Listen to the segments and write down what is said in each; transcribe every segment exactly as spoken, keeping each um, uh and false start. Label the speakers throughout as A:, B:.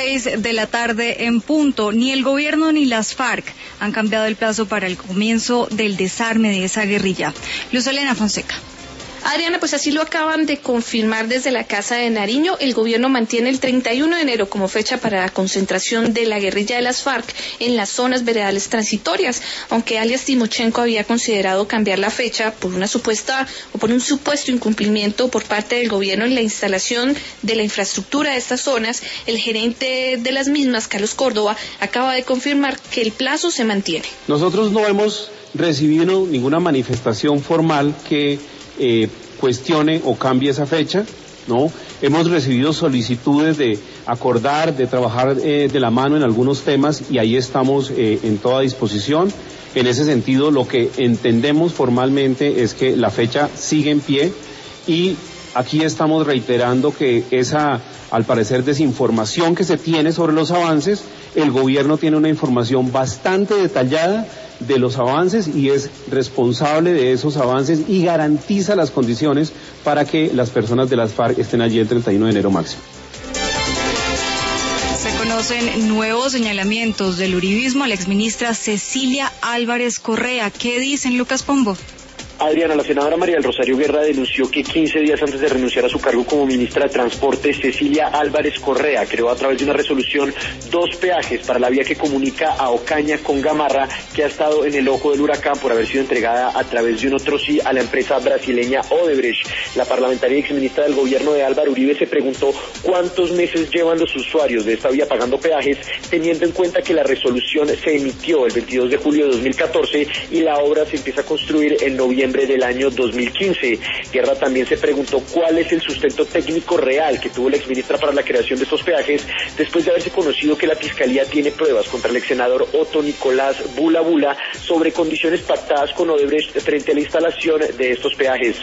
A: seis de la tarde en punto. Ni el gobierno ni las FARC han cambiado el plazo para el comienzo del desarme de esa guerrilla. Luz Elena Fonseca.
B: Adriana, pues así lo acaban de confirmar desde la Casa de Nariño. El gobierno mantiene el treinta y uno de enero como fecha para la concentración de la guerrilla de las FARC en las zonas veredales transitorias, aunque alias Timochenko había considerado cambiar la fecha por una supuesta o por un supuesto incumplimiento por parte del gobierno en la instalación de la infraestructura de estas zonas. El gerente de las mismas, Carlos Córdoba, acaba de confirmar que el plazo se mantiene.
C: Nosotros no hemos recibido ninguna manifestación formal que Eh, cuestione o cambie esa fecha, ¿no? Hemos recibido solicitudes de acordar, de trabajar eh, de la mano en algunos temas y ahí estamos eh, en toda disposición. En ese sentido, lo que entendemos formalmente es que la fecha sigue en pie y aquí estamos reiterando que esa, al parecer, desinformación que se tiene sobre los avances, el gobierno tiene una información bastante detallada de los avances y es responsable de esos avances y garantiza las condiciones para que las personas de las FARC estén allí el treinta y uno de enero máximo.
A: Se conocen nuevos señalamientos del uribismo a la exministra Cecilia Álvarez Correa. ¿Qué dicen, Lucas Pombo?
D: Adriana, la senadora María del Rosario Guerra denunció que quince días antes de renunciar a su cargo como ministra de Transporte, Cecilia Álvarez Correa creó a través de una resolución dos peajes para la vía que comunica a Ocaña con Gamarra, que ha estado en el ojo del huracán por haber sido entregada a través de un otro sí a la empresa brasileña Odebrecht. La parlamentaria y exministra del gobierno de Álvaro Uribe se preguntó cuántos meses llevan los usuarios de esta vía pagando peajes, teniendo en cuenta que la resolución se emitió el veintidós de julio de dos mil catorce y la obra se empieza a construir en noviembre del año dos mil quince. Guerra también se preguntó cuál es el sustento técnico real que tuvo la exministra para la creación de estos peajes, después de haberse conocido que la Fiscalía tiene pruebas contra el ex senador Otto Nicolás Bula Bula sobre condiciones pactadas con Odebrecht frente a la instalación de estos peajes.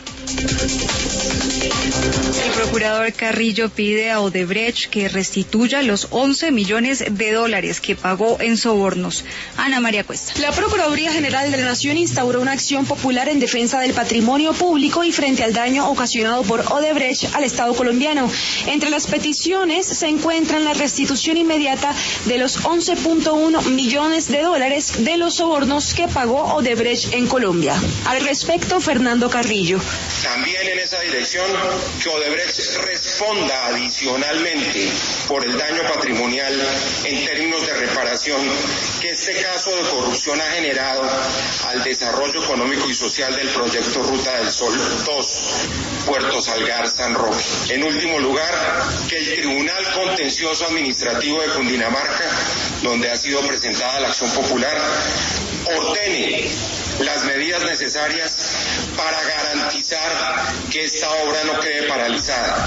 A: El procurador Carrillo pide a Odebrecht que restituya los once millones de dólares que pagó en sobornos. Ana María Cuesta.
E: La Procuraduría General de la Nación instauró una acción popular en defensa del patrimonio público y frente al daño ocasionado por Odebrecht al Estado colombiano. Entre las peticiones se encuentran la restitución inmediata de los once punto uno millones de dólares de los sobornos que pagó Odebrecht en Colombia. Al respecto, Fernando Carrillo.
F: También en esa dirección, que Odebrecht responda adicionalmente por el daño patrimonial en términos de reparación que este caso de corrupción ha generado al desarrollo económico y social del proyecto Ruta del Sol dos, Puerto Salgar, San Roque. En último lugar, que el Tribunal Contencioso Administrativo de Cundinamarca, donde ha sido presentada la acción popular, ordene las medidas necesarias para garantizar que esta obra no quede paralizada.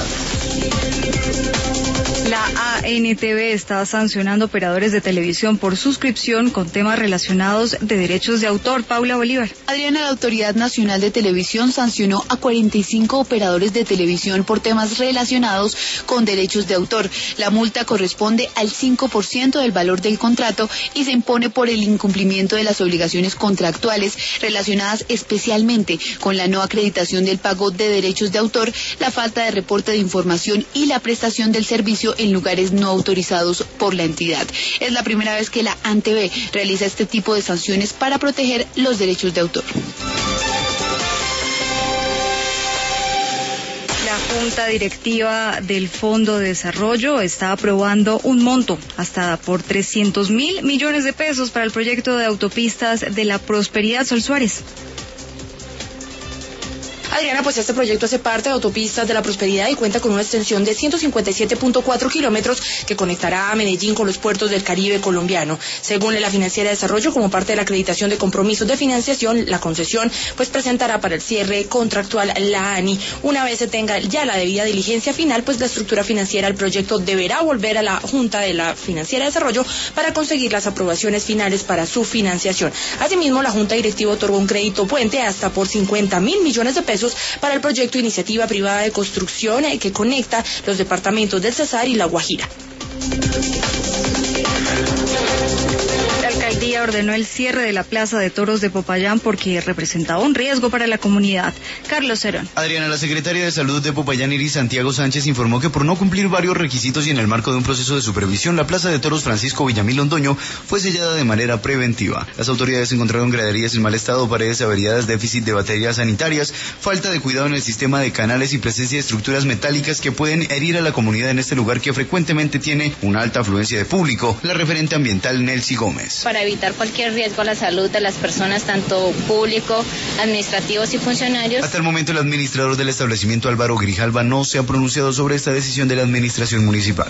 A: La A N T V está sancionando operadores de televisión por suscripción con temas relacionados de derechos de autor. Paula Bolívar.
G: Adriana, la Autoridad Nacional de Televisión sancionó a cuarenta y cinco operadores de televisión por temas relacionados con derechos de autor. La multa corresponde al cinco por ciento del valor del contrato y se impone por el incumplimiento de las obligaciones contractuales relacionadas especialmente con la no acreditación del pago de derechos de autor, la falta de reporte de información y la prestación del servicio en lugares no autorizados por la entidad. Es la primera vez que la A N T V realiza este tipo de sanciones para proteger los derechos de autor.
A: La Junta Directiva del Fondo de Desarrollo está aprobando un monto hasta por trescientos mil millones de pesos para el proyecto de autopistas de la Prosperidad. Sol Suárez.
E: Adriana, pues este proyecto hace parte de Autopistas de la Prosperidad y cuenta con una extensión de ciento cincuenta y siete punto cuatro kilómetros que conectará a Medellín con los puertos del Caribe colombiano. Según la Financiera de Desarrollo, como parte de la acreditación de compromisos de financiación, la concesión pues presentará para el cierre contractual la A N I. Una vez se tenga ya la debida diligencia final, pues la estructura financiera del proyecto deberá volver a la Junta de la Financiera de Desarrollo para conseguir las aprobaciones finales para su financiación. Asimismo, la Junta Directiva otorgó un crédito puente hasta por cincuenta mil millones de pesos para el proyecto Iniciativa Privada de Construcción eh, que conecta los departamentos del Cesar y La Guajira.
A: La alcaldía ordenó el cierre de la Plaza de Toros de Popayán porque representaba un riesgo para la comunidad. Carlos Cerón.
H: Adriana, la secretaria de Salud de Popayán, Iris Santiago Sánchez, informó que por no cumplir varios requisitos y en el marco de un proceso de supervisión, la Plaza de Toros Francisco Villamil Londoño fue sellada de manera preventiva. Las autoridades encontraron graderías en mal estado, paredes averiadas, déficit de baterías sanitarias, falta de cuidado en el sistema de canales y presencia de estructuras metálicas que pueden herir a la comunidad en este lugar que frecuentemente tiene una alta afluencia de público. La referente ambiental Nelcy Gómez.
I: Para evitar cualquier riesgo a la salud de las personas, tanto público, administrativos y funcionarios.
H: Hasta el momento el administrador del establecimiento, Álvaro Grijalva, no se ha pronunciado sobre esta decisión de la administración municipal.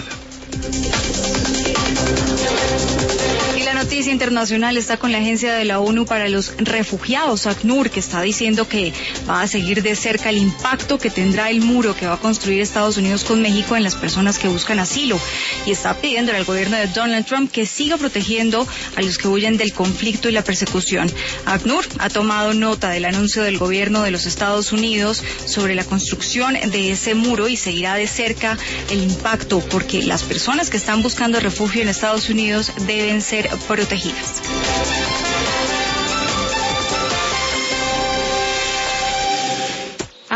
A: Noticia internacional está con la Agencia de la ONU para los Refugiados, ACNUR, que está diciendo que va a seguir de cerca el impacto que tendrá el muro que va a construir Estados Unidos con México en las personas que buscan asilo, y está pidiendo al gobierno de Donald Trump que siga protegiendo a los que huyen del conflicto y la persecución. ACNUR ha tomado nota del anuncio del gobierno de los Estados Unidos sobre la construcción de ese muro y seguirá de cerca el impacto porque las personas que están buscando refugio en Estados Unidos deben ser protegidas.